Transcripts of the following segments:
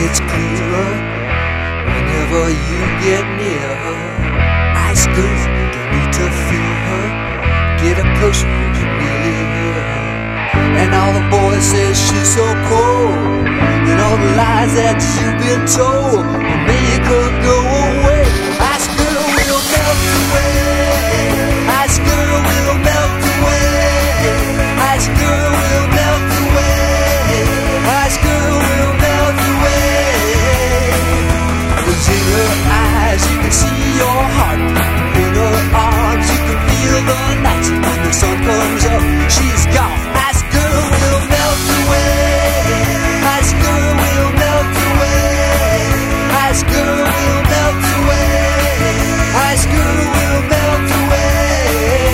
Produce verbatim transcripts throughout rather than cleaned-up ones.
gets clearer whenever you get near her. Ice girl, don't need to feel her. Get up closer, you can really hear her. And all the boys say she's so cold, and all the lies that you've been told will make her go away. Ice girl will melt away. Ice girl will melt away. Ice girl will melt away. Ice girl will melt away. 'Cause in her eyes you can see your heart. In her arms you can feel the night. When the sun comes up, she's gone. Ice girl will melt away. Ice girl will melt away. Ice girl will melt away. Ice girl will melt away.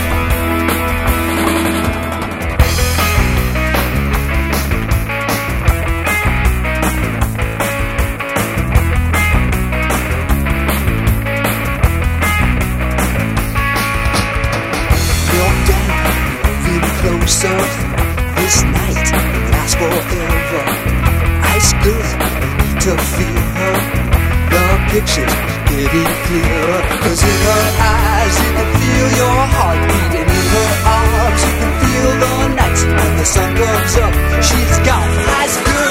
Your day moving closer. This night lasts forever. Ice girl, you need to feel her. The picture's getting clearer. 'Cause in her eyes you can feel your heartbeat, and in her arms you can feel the night. When the sun comes up, she's gone. Ice girl